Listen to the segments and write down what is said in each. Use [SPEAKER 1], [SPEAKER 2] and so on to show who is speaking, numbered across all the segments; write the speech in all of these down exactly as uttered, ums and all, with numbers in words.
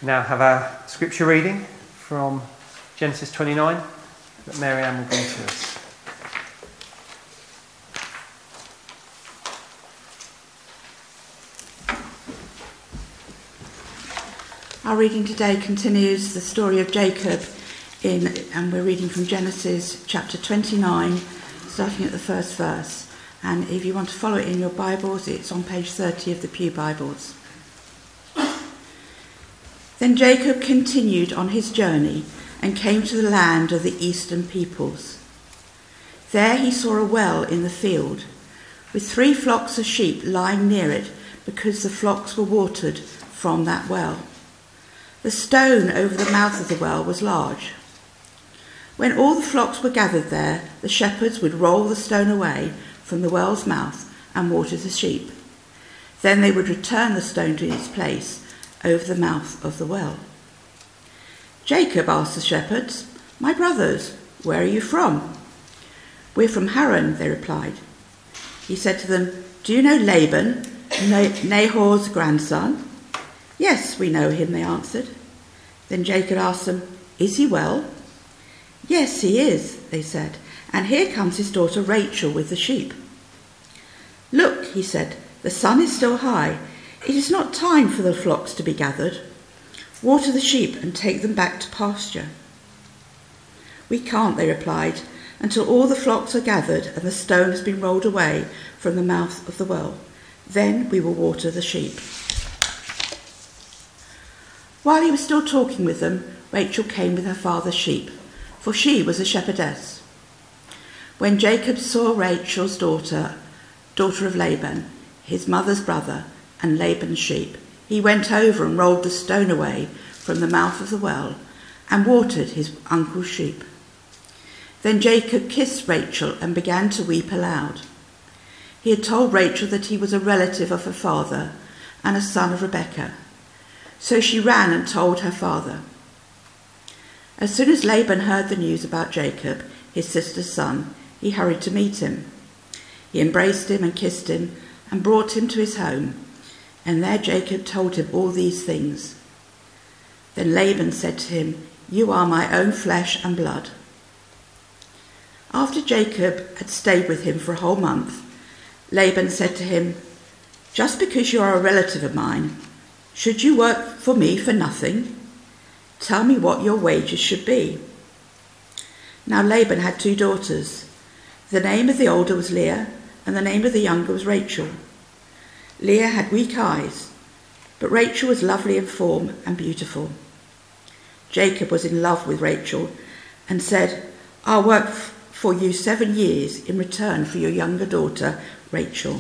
[SPEAKER 1] now have our scripture reading from Genesis twenty-nine that Mary Ann will bring to us.
[SPEAKER 2] Our reading today continues the story of Jacob, in, and we're reading from Genesis chapter twenty-nine, starting at the first verse. And if you want to follow it in your Bibles, it's on page thirty of the Pew Bibles. Then Jacob continued on his journey and came to the land of the eastern peoples. There he saw a well in the field, with three flocks of sheep lying near it, because the flocks were watered from that well. The stone over the mouth of the well was large. When all the flocks were gathered there, the shepherds would roll the stone away from the well's mouth and water the sheep. Then they would return the stone to its place over the mouth of the well. Jacob asked the shepherds, "My brothers, where are you from?" "We're from Haran," they replied. He said to them, "Do you know Laban, Nahor's grandson?" "Yes, we know him," they answered. Then Jacob asked them, "Is he well?" "Yes, he is," they said, "and here comes his daughter Rachel with the sheep." "Look," he said, "the sun is still high. It is not time for the flocks to be gathered. Water the sheep and take them back to pasture." "We can't," they replied, "until all the flocks are gathered and the stone has been rolled away from the mouth of the well. Then we will water the sheep." While he was still talking with them, Rachel came with her father's sheep, for she was a shepherdess. When Jacob saw Rachel's daughter, daughter of Laban, his mother's brother, and Laban's sheep, he went over and rolled the stone away from the mouth of the well and watered his uncle's sheep. Then Jacob kissed Rachel and began to weep aloud. He had told Rachel that he was a relative of her father and a son of Rebekah. So she ran and told her father. As soon as Laban heard the news about Jacob, his sister's son, he hurried to meet him. He embraced him and kissed him and brought him to his home. And there Jacob told him all these things. Then Laban said to him, "You are my own flesh and blood." After Jacob had stayed with him for a whole month, Laban said to him, "Just because you are a relative of mine, should you work for me for nothing? Tell me what your wages should be." Now Laban had two daughters. The name of the older was Leah, and the name of the younger was Rachel. Leah had weak eyes, but Rachel was lovely in form and beautiful. Jacob was in love with Rachel and said, "I'll work f- for you seven years in return for your younger daughter, Rachel."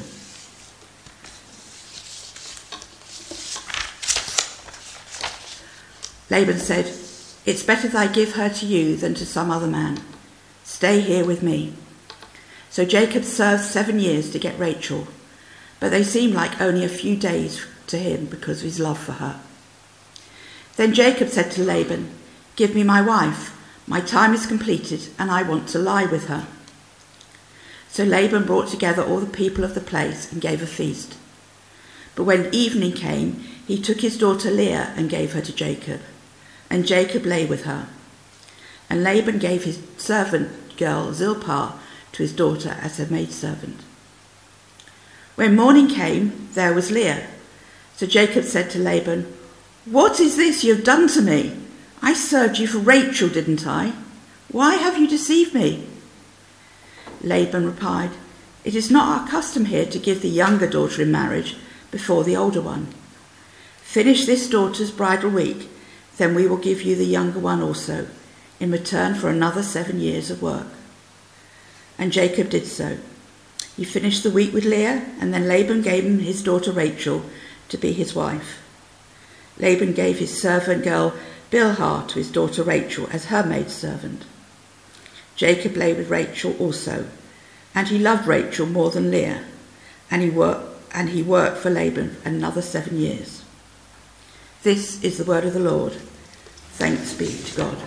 [SPEAKER 2] Laban said, "It's better that I give her to you than to some other man. Stay here with me." So Jacob served seven years to get Rachel, but they seemed like only a few days to him because of his love for her. Then Jacob said to Laban, "Give me my wife. My time is completed and I want to lie with her." So Laban brought together all the people of the place and gave a feast. But when evening came, he took his daughter Leah and gave her to Jacob. And Jacob lay with her. And Laban gave his servant girl Zilpah to his daughter as her maidservant. When morning came, there was Leah. So Jacob said to Laban, "What is this you have done to me? I served you for Rachel, didn't I? Why have you deceived me?" Laban replied, "It is not our custom here to give the younger daughter in marriage before the older one. Finish this daughter's bridal week, then we will give you the younger one also, in return for another seven years of work." And Jacob did so. He finished the week with Leah, and then Laban gave him his daughter Rachel to be his wife. Laban gave his servant girl Bilhah to his daughter Rachel as her maidservant. Jacob lay with Rachel also, and he loved Rachel more than Leah, and he worked and he worked for Laban another seven years. This is the word of the Lord. Thanks be to God.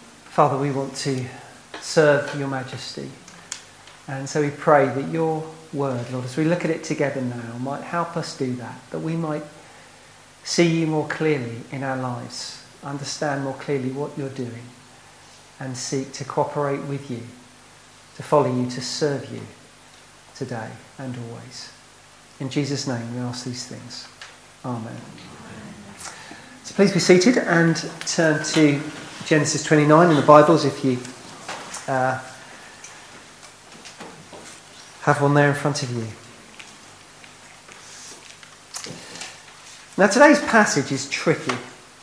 [SPEAKER 1] Father, we want to serve your majesty, and so we pray that your word, Lord, as we look at it together now, might help us do that, that we might see you more clearly in our lives, understand more clearly what you're doing, and seek to cooperate with you, to follow you, to serve you today and always. In Jesus' name we ask these things. Amen. So please be seated and turn to Genesis twenty-nine in the Bibles if you uh, have one there in front of you. Now today's passage is tricky.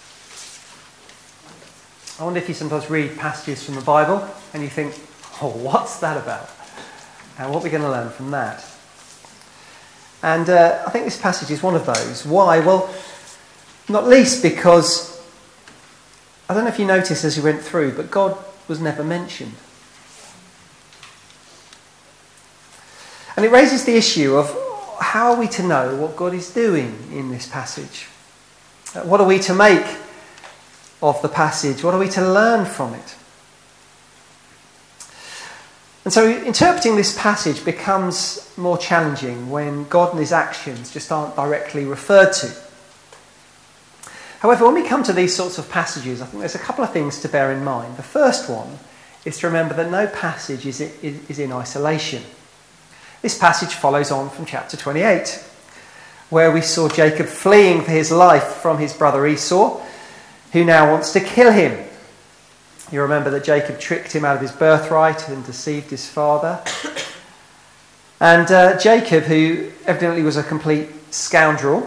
[SPEAKER 1] I wonder if you sometimes read passages from the Bible and you think, oh, what's that about? And what are we going to learn from that? And uh, I think this passage is one of those. Why? Well, not least because, I don't know if you noticed as you went through, but God was never mentioned. And it raises the issue of how are we to know what God is doing in this passage? Uh, what are we to make of the passage? What are we to learn from it? And so interpreting this passage becomes more challenging when God and his actions just aren't directly referred to. However, when we come to these sorts of passages, I think there's a couple of things to bear in mind. The first one is to remember that no passage is, is in isolation. This passage follows on from chapter twenty-eight, where we saw Jacob fleeing for his life from his brother Esau, who now wants to kill him. You remember that Jacob tricked him out of his birthright and deceived his father. And uh, Jacob, who evidently was a complete scoundrel,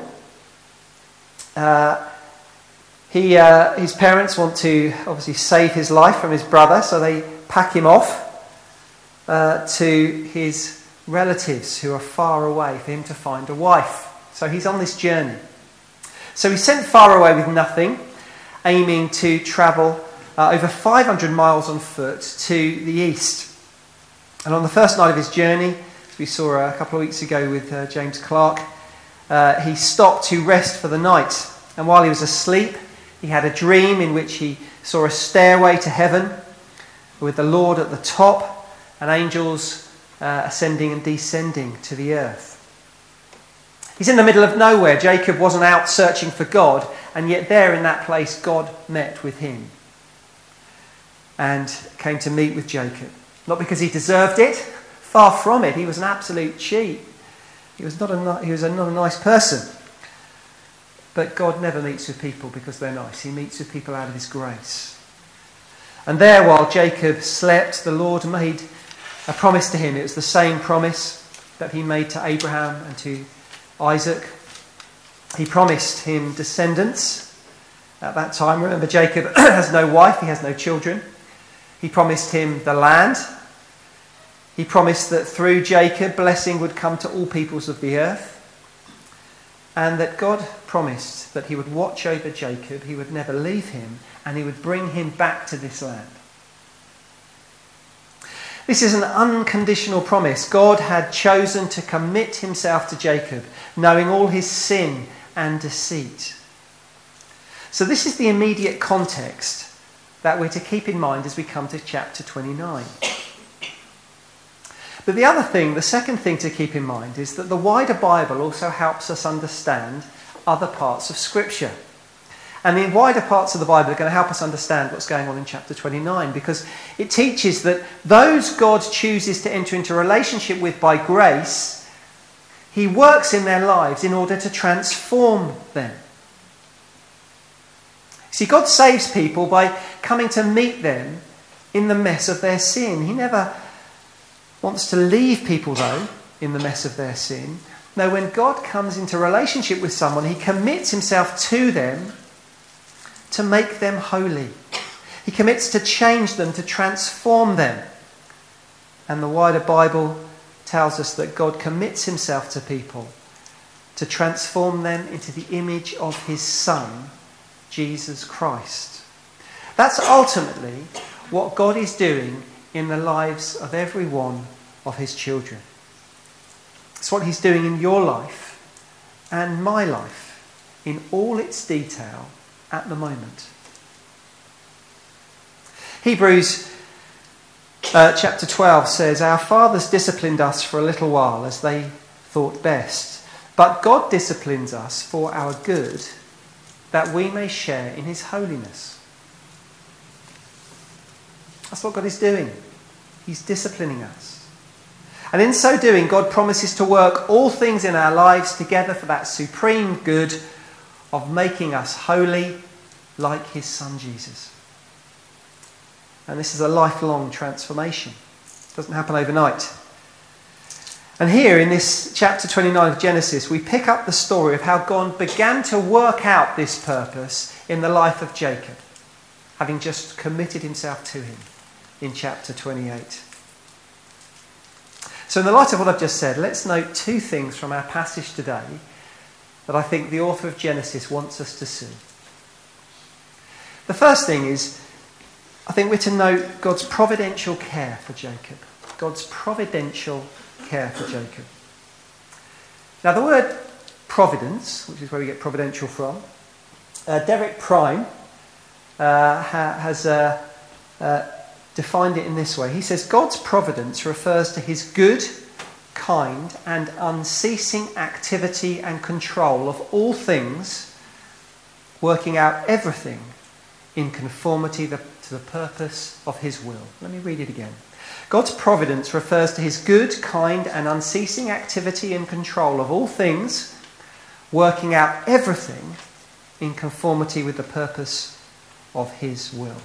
[SPEAKER 1] uh, he, uh, his parents want to obviously save his life from his brother, so they pack him off uh, to his relatives who are far away for him to find a wife. So he's on this journey. So he's sent far away with nothing, aiming to travel uh, over five hundred miles on foot to the east. And on the first night of his journey, as we saw a couple of weeks ago with uh, James Clark, uh, he stopped to rest for the night. And while he was asleep, he had a dream in which he saw a stairway to heaven with the Lord at the top and angels uh, ascending and descending to the earth. He's in the middle of nowhere. Jacob wasn't out searching for God, and yet there in that place God met with him and came to meet with Jacob. Not because he deserved it, far from it. He was an absolute cheat. He was not a, he was a, not a nice person. But God never meets with people because they're nice. He meets with people out of his grace. And there, while Jacob slept, the Lord made a promise to him. It was the same promise that he made to Abraham and to Isaac. He promised him descendants at that time. Remember, Jacob has no wife, he has no children. He promised him the land. He promised that through Jacob, blessing would come to all peoples of the earth. And that God promised that he would watch over Jacob, he would never leave him, and he would bring him back to this land. This is an unconditional promise. God had chosen to commit himself to Jacob, knowing all his sin and deceit. So this is the immediate context that we're to keep in mind as we come to chapter twenty-nine. But the other thing, the second thing to keep in mind, is that the wider Bible also helps us understand other parts of Scripture. And the wider parts of the Bible are going to help us understand what's going on in chapter twenty-nine, because it teaches that those God chooses to enter into a relationship with by grace, he works in their lives in order to transform them. See, God saves people by coming to meet them in the mess of their sin. He never wants to leave people, though, in the mess of their sin. No, when God comes into relationship with someone, he commits himself to them to make them holy. He commits to change them, to transform them. And the wider Bible tells us that God commits himself to people to transform them into the image of his Son, Jesus Christ. That's ultimately what God is doing in the lives of every one of his children. It's what he's doing in your life and my life in all its detail at the moment. Hebrews uh, chapter twelve says, "Our fathers disciplined us for a little while as they thought best. But God disciplines us for our good, that we may share in his holiness." That's what God is doing. He's disciplining us. And in so doing, God promises to work all things in our lives together for that supreme good of making us holy like his Son Jesus. And this is a lifelong transformation. It doesn't happen overnight. And here in this chapter twenty-nine of Genesis, we pick up the story of how God began to work out this purpose in the life of Jacob, having just committed himself to him in chapter twenty-eight. So in the light of what I've just said, let's note two things from our passage today that I think the author of Genesis wants us to see. The first thing is, I think we're to note God's providential care for Jacob. God's providential care for Jacob. Now the word providence, which is where we get providential from, uh, Derek Prime uh, ha- has uh, uh, defined it in this way. He says, God's providence refers to his good, kind and unceasing activity and control of all things, working out everything in conformity the, to the purpose of his will. Let me read it again. God's providence refers to his good, kind and unceasing activity and control of all things, working out everything in conformity with the purpose of his will.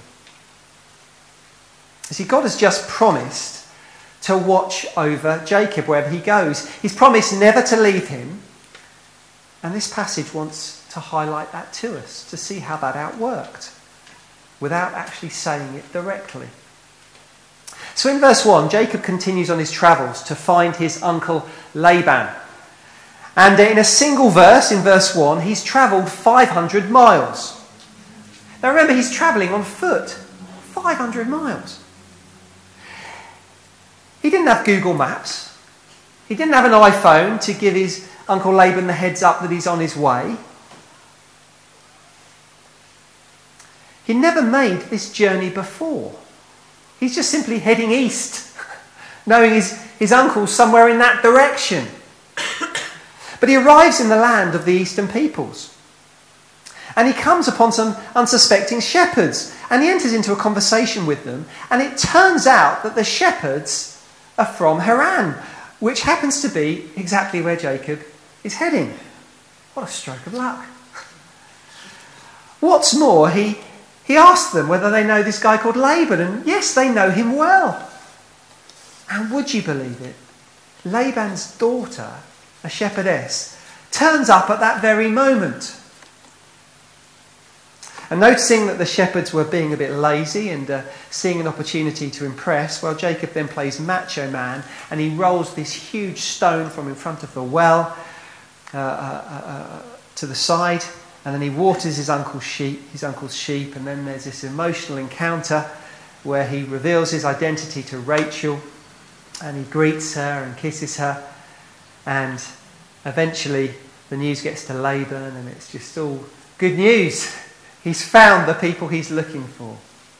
[SPEAKER 1] You see, God has just promised to watch over Jacob wherever he goes. He's promised never to leave him. And this passage wants to highlight that to us, to see how that outworked, without actually saying it directly. So in verse one, Jacob continues on his travels to find his uncle Laban. And in a single verse, in verse one, he's travelled five hundred miles. Now remember, he's travelling on foot. five hundred miles. He didn't have Google Maps. He didn't have an iPhone to give his Uncle Laban the heads up that he's on his way. He never made this journey before. He's just simply heading east, knowing his, his uncle's somewhere in that direction. But he arrives in the land of the eastern peoples. And he comes upon some unsuspecting shepherds. And he enters into a conversation with them. And it turns out that the shepherds are from Haran, which happens to be exactly where Jacob is heading. What a stroke of luck. What's more, he, he asks them whether they know this guy called Laban. And yes, they know him well. And would you believe it? Laban's daughter, a shepherdess, turns up at that very moment. And noticing that the shepherds were being a bit lazy and uh, seeing an opportunity to impress, well, Jacob then plays macho man and he rolls this huge stone from in front of the well uh, uh, uh, to the side, and then he waters his uncle's sheep, his uncle's sheep, and then there's this emotional encounter where he reveals his identity to Rachel, and he greets her and kisses her, and eventually the news gets to Laban, and it's just all good news. He's found the people he's looking for.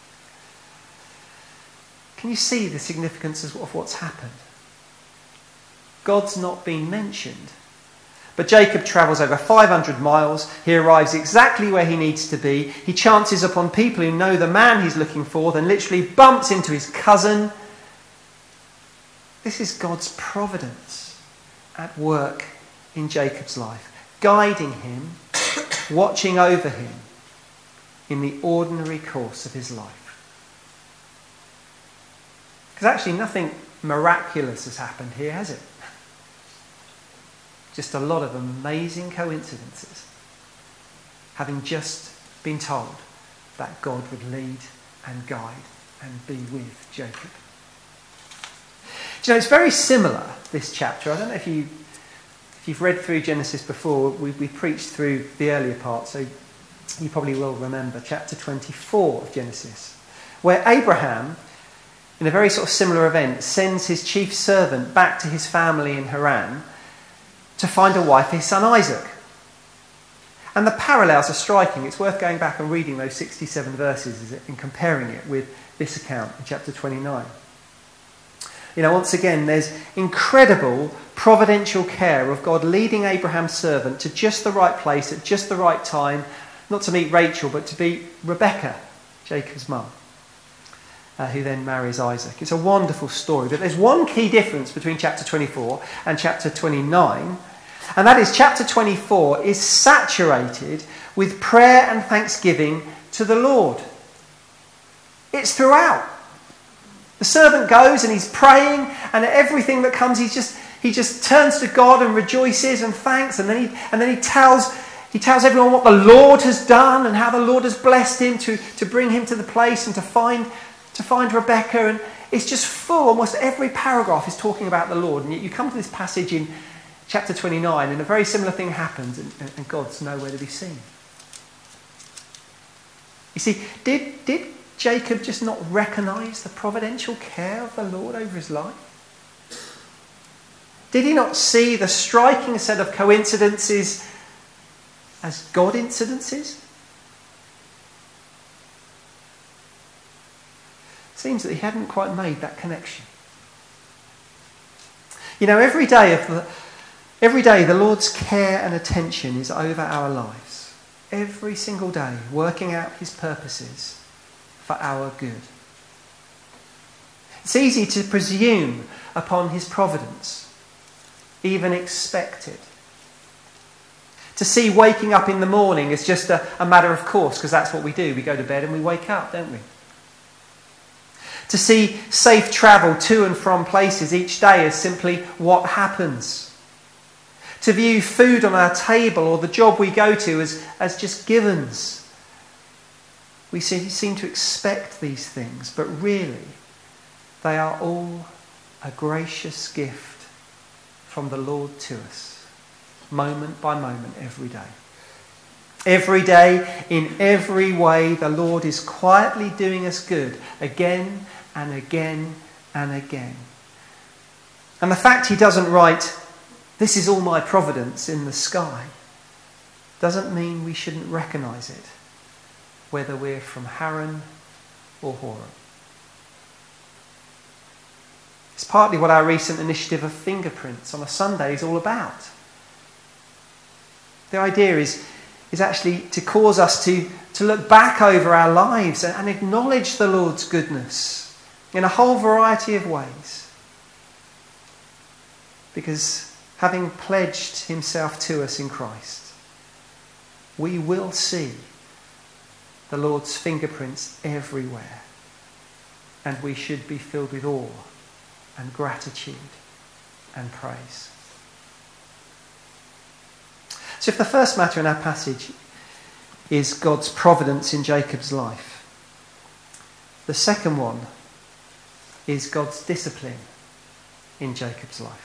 [SPEAKER 1] Can you see the significance of what's happened? God's not been mentioned. But Jacob travels over five hundred miles. He arrives exactly where he needs to be. He chances upon people who know the man he's looking for, then literally bumps into his cousin. This is God's providence at work in Jacob's life, guiding him, watching over him in the ordinary course of his life. Because actually nothing miraculous has happened here, has it? Just a lot of amazing coincidences, having just been told that God would lead and guide and be with Jacob. Do you know, it's very similar, this chapter. I don't know if, you, if you've read through Genesis before. We, we preached through the earlier part, so you probably will remember chapter twenty-four of Genesis, where Abraham, in a very sort of similar event, sends his chief servant back to his family in Haran to find a wife for his son Isaac. And the parallels are striking. It's worth going back and reading those sixty-seven verses and comparing it with this account in chapter twenty-nine. You know, once again, there's incredible providential care of God leading Abraham's servant to just the right place at just the right time, not to meet Rachel, but to meet Rebecca, Jacob's mum, uh, who then marries Isaac. It's a wonderful story. But there's one key difference between chapter twenty-four and chapter twenty-nine, and that is chapter twenty-four is saturated with prayer and thanksgiving to the Lord. It's throughout. The servant goes and he's praying, and everything that comes, he's just he just turns to God and rejoices and thanks, and then he and then he tells he tells everyone what the Lord has done and how the Lord has blessed him to, to bring him to the place and to find to find Rebecca, and it's just full. Almost every paragraph is talking about the Lord, and yet you come to this passage in chapter twenty-nine, and a very similar thing happens, and, and God's nowhere to be seen. You see, did did Jacob just not recognise the providential care of the Lord over his life? Did he not see the striking set of coincidences as God incidences? Seems that he hadn't quite made that connection. You know, every day of the, every day the Lord's care and attention is over our lives. Every single day, working out his purposes for our good. It's easy to presume upon his providence, even expect it. To see waking up in the morning as just a, a matter of course, because that's what we do. We go to bed and we wake up, don't we? To see safe travel to and from places each day as simply what happens. To view food on our table or the job we go to as, as just givens. We seem to expect these things, but really they are all a gracious gift from the Lord to us, moment by moment, every day. Every day, in every way, the Lord is quietly doing us good, again and again and again. And the fact he doesn't write, "This is all my providence," in the sky, doesn't mean we shouldn't recognise it, whether we're from Haran or Horeb. It's partly what our recent initiative of fingerprints on a Sunday is all about. The idea is, is actually to cause us to, to look back over our lives and, and acknowledge the Lord's goodness in a whole variety of ways. Because having pledged himself to us in Christ, we will see the Lord's fingerprints everywhere, and we should be filled with awe and gratitude and praise. So if the first matter in our passage is God's providence in Jacob's life, the second one is God's discipline in Jacob's life.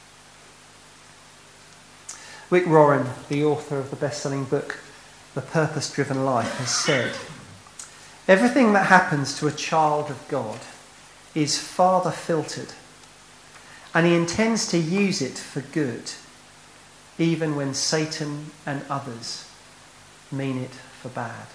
[SPEAKER 1] Rick Warren, the author of the best-selling book The Purpose-Driven Life, has said, "Everything that happens to a child of God is Father filtered, and he intends to use it for good, even when Satan and others mean it for bad."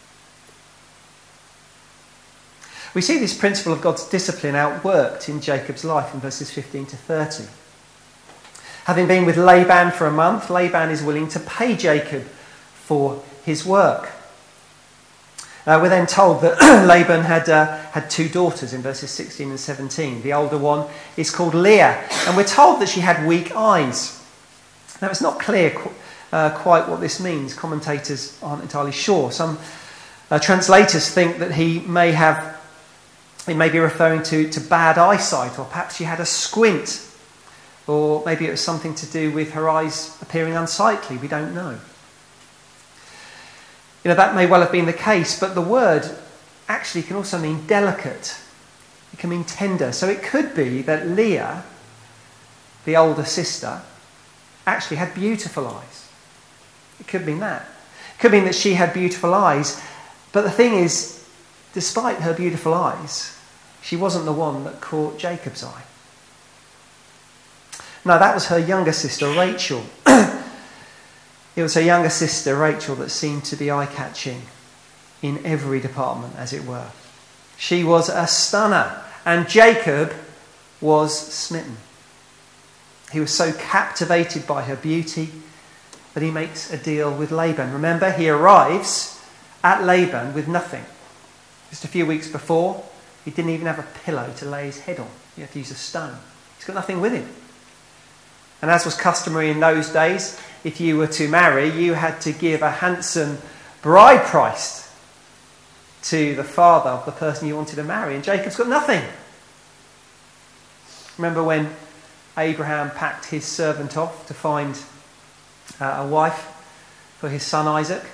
[SPEAKER 1] We see this principle of God's discipline outworked in Jacob's life in verses fifteen to thirty. Having been with Laban for a month, Laban is willing to pay Jacob for his work. Uh, we're then told that Laban had uh, had two daughters in verses sixteen and seventeen. The older one is called Leah, and we're told that she had weak eyes. Now, it's not clear qu- uh, quite what this means. Commentators aren't entirely sure. Some uh, translators think that he may have, he may be referring to, to bad eyesight, or perhaps she had a squint, or maybe it was something to do with her eyes appearing unsightly. We don't know. You know, that may well have been the case, but the word actually can also mean delicate. It can mean tender. So it could be that Leah, the older sister, actually had beautiful eyes. It could mean that. It could mean that she had beautiful eyes. But the thing is, despite her beautiful eyes, she wasn't the one that caught Jacob's eye. No, that was her younger sister, Rachel. It was her younger sister, Rachel, that seemed to be eye-catching in every department, as it were. She was a stunner. And Jacob was smitten. He was so captivated by her beauty that he makes a deal with Laban. Remember, he arrives at Laban with nothing. Just a few weeks before, he didn't even have a pillow to lay his head on. He had to use a stone. He's got nothing with him. And as was customary in those days, if you were to marry, you had to give a handsome bride price to the father of the person you wanted to marry. And Jacob's got nothing. Remember when Abraham packed his servant off to find uh, a wife for his son Isaac?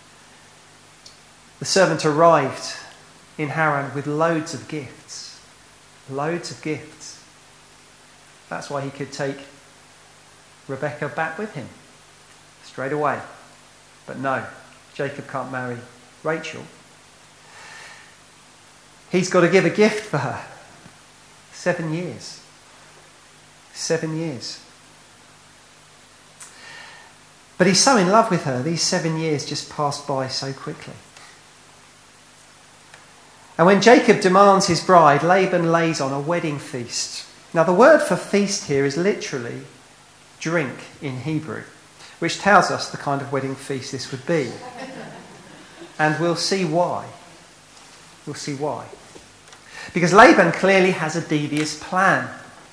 [SPEAKER 1] The servant arrived in Haran with loads of gifts. Loads of gifts. That's why he could take Rebecca back with him straight away. But no, Jacob can't marry Rachel. He's got to give a gift for her. Seven years. Seven years. But he's so in love with her, these seven years just passed by so quickly. And when Jacob demands his bride, Laban lays on a wedding feast. Now the word for feast here is literally drink in Hebrew, which tells us the kind of wedding feast this would be. And we'll see why. We'll see why. Because Laban clearly has a devious plan.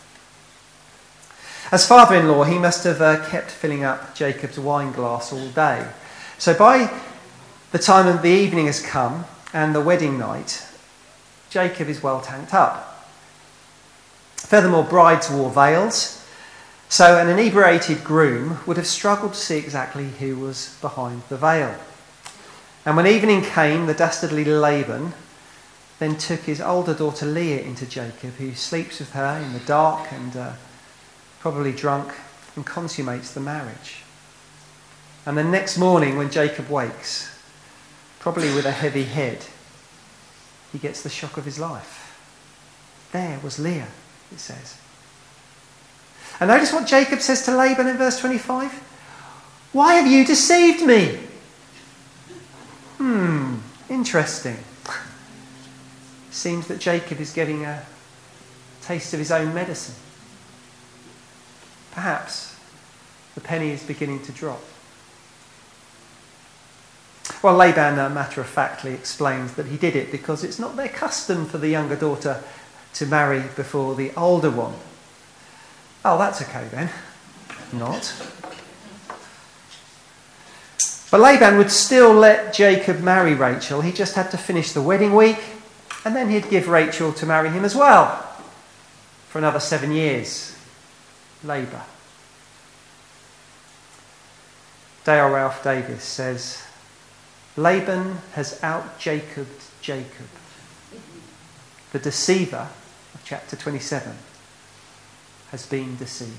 [SPEAKER 1] As father-in-law, he must have uh, kept filling up Jacob's wine glass all day. So by the time of the evening has come and the wedding night, Jacob is well tanked up. Furthermore, brides wore veils, so an inebriated groom would have struggled to see exactly who was behind the veil. And when evening came, the dastardly Laban then took his older daughter Leah into Jacob, who sleeps with her in the dark and uh, probably drunk, and consummates the marriage. And the next morning when Jacob wakes, probably with a heavy head, he gets the shock of his life. There was Leah, it says. And notice what Jacob says to Laban in verse twenty-five. Why have you deceived me? Hmm, interesting. Seems that Jacob is getting a taste of his own medicine. Perhaps the penny is beginning to drop. Well, Laban uh, matter-of-factly explains that he did it because it's not their custom for the younger daughter to marry before the older one. Oh, that's okay then. Not. But Laban would still let Jacob marry Rachel. He just had to finish the wedding week, and then he'd give Rachel to marry him as well for another seven years. Labour. Dale Ralph Davis says, Laban has out-Jacobed Jacob. The deceiver of chapter twenty-seven has been deceived.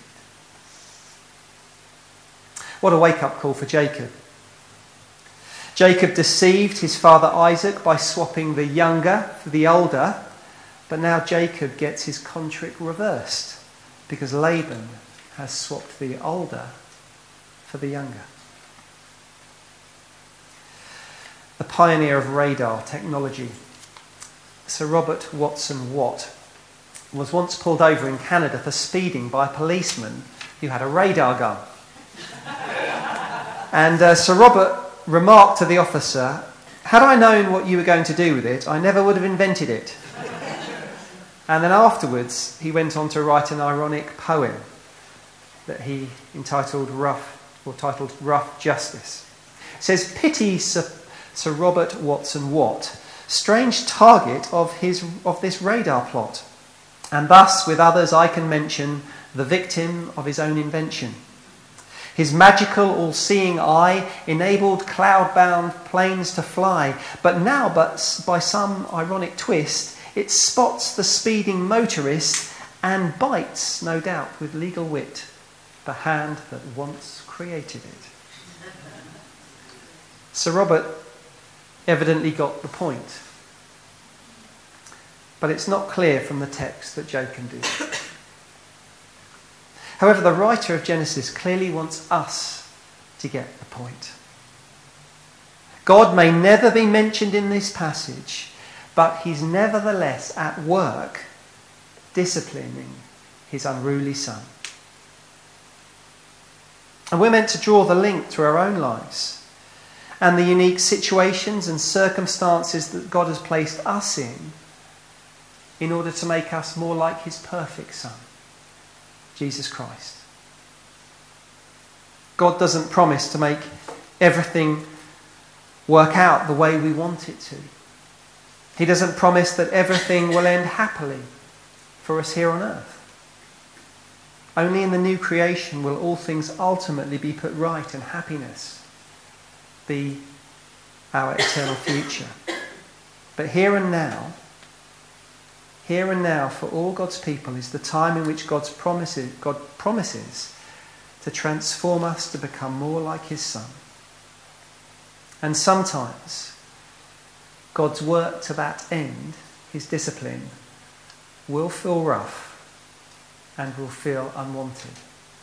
[SPEAKER 1] What a wake-up call for Jacob. Jacob deceived his father Isaac by swapping the younger for the older, but now Jacob gets his contract reversed because Laban has swapped the older for the younger. The pioneer of radar technology, Sir Robert Watson Watt, was once pulled over in Canada for speeding by a policeman who had a radar gun. And uh, Sir Robert remarked to the officer, "Had I known what you were going to do with it, I never would have invented it." And then afterwards, he went on to write an ironic poem that he entitled Rough, or titled Rough Justice. It says, "Pity Sir, Sir Robert Watson Watt, strange target of his of this radar plot. And thus, with others, I can mention the victim of his own invention. His magical, all-seeing eye enabled cloud-bound planes to fly, but now, but by some ironic twist, it spots the speeding motorist and bites, no doubt with legal wit, the hand that once created it." Sir Robert evidently got the point. But it's not clear from the text that Joe can do it. However, the writer of Genesis clearly wants us to get the point. God may never be mentioned in this passage, but he's nevertheless at work disciplining his unruly son. And we're meant to draw the link through our own lives and the unique situations and circumstances that God has placed us in in order to make us more like his perfect Son, Jesus Christ. God doesn't promise to make everything work out the way we want it to. He doesn't promise that everything will end happily for us here on earth. Only in the new creation will all things ultimately be put right and happiness be our eternal future. But here and now, here and now for all God's people is the time in which God's promises, God promises to transform us to become more like his Son. And sometimes God's work to that end, his discipline, will feel rough and will feel unwanted.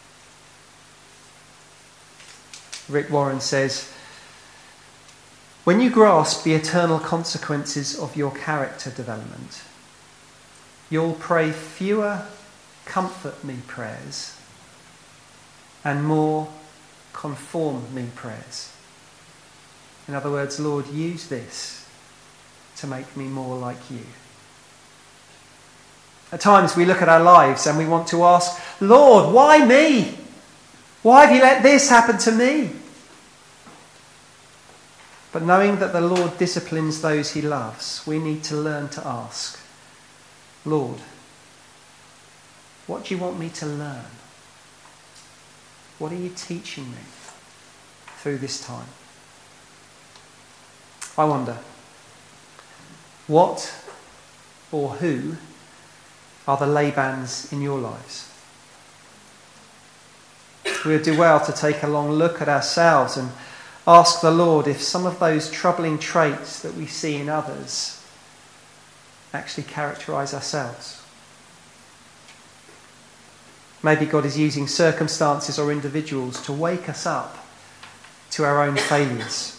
[SPEAKER 1] Rick Warren says, when you grasp the eternal consequences of your character development, you'll pray fewer comfort me prayers and more conform me prayers. In other words, Lord, use this to make me more like you. At times we look at our lives and we want to ask, Lord, why me? Why have you let this happen to me? But knowing that the Lord disciplines those he loves, we need to learn to ask, Lord, what do you want me to learn? What are you teaching me through this time? I wonder, what or who are the Labans in your lives? We would do well to take a long look at ourselves and ask the Lord if some of those troubling traits that we see in others actually characterise ourselves. Maybe God is using circumstances or individuals to wake us up to our own failures.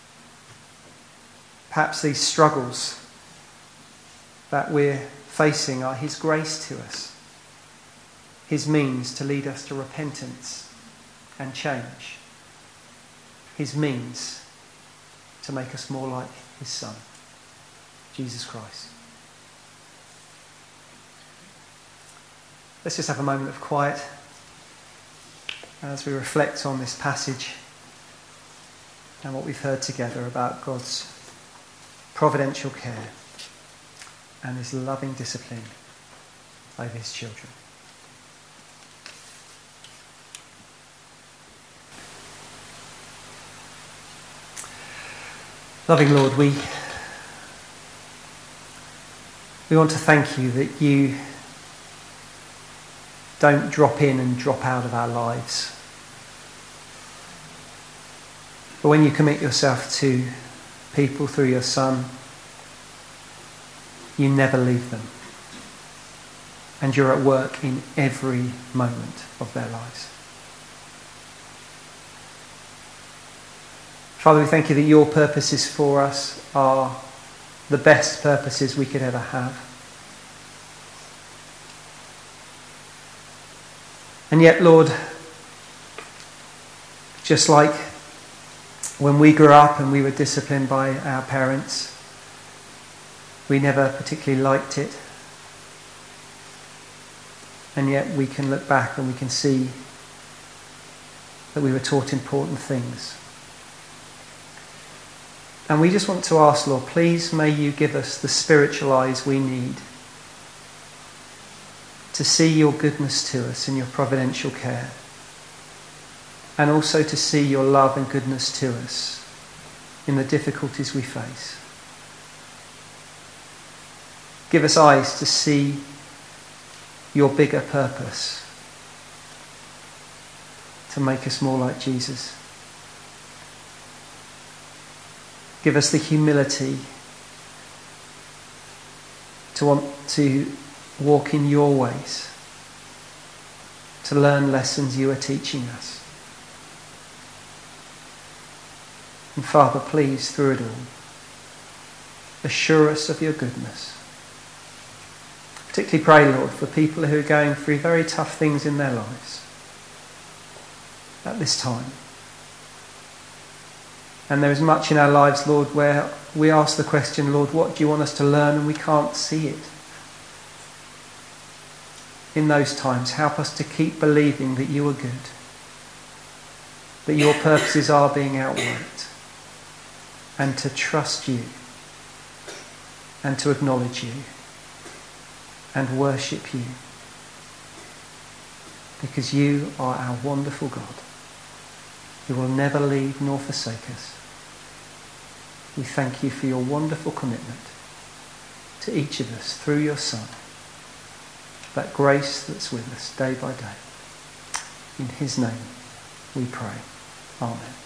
[SPEAKER 1] Perhaps these struggles that we're facing are his grace to us, his means to lead us to repentance and change, his means to make us more like his Son, Jesus Christ. Let's just have a moment of quiet as we reflect on this passage and what we've heard together about God's providential care and his loving discipline over his children. Loving Lord, we, we want to thank you that you don't drop in and drop out of our lives. But when you commit yourself to people through your Son, you never leave them. And you're at work in every moment of their lives. Father, we thank you that your purposes for us are the best purposes we could ever have. And yet, Lord, just like when we grew up and we were disciplined by our parents, we never particularly liked it. And yet we can look back and we can see that we were taught important things. And we just want to ask, Lord, please may you give us the spiritual eyes we need to see your goodness to us and your providential care, and also to see your love and goodness to us in the difficulties we face. Give us eyes to see your bigger purpose, to make us more like Jesus. Give us the humility to want to walk in your ways, to learn lessons you are teaching us. And Father, please, through it all, assure us of your goodness. Particularly pray, Lord, for people who are going through very tough things in their lives at this time. And there is much in our lives, Lord, where we ask the question, Lord, what do you want us to learn? And we can't see it. In those times, help us to keep believing that you are good, that your purposes are being outworked, and to trust you, and to acknowledge you, and worship you, because you are our wonderful God, who will never leave nor forsake us. We thank you for your wonderful commitment to each of us through your Son, that grace that's with us day by day. In his name we pray. Amen.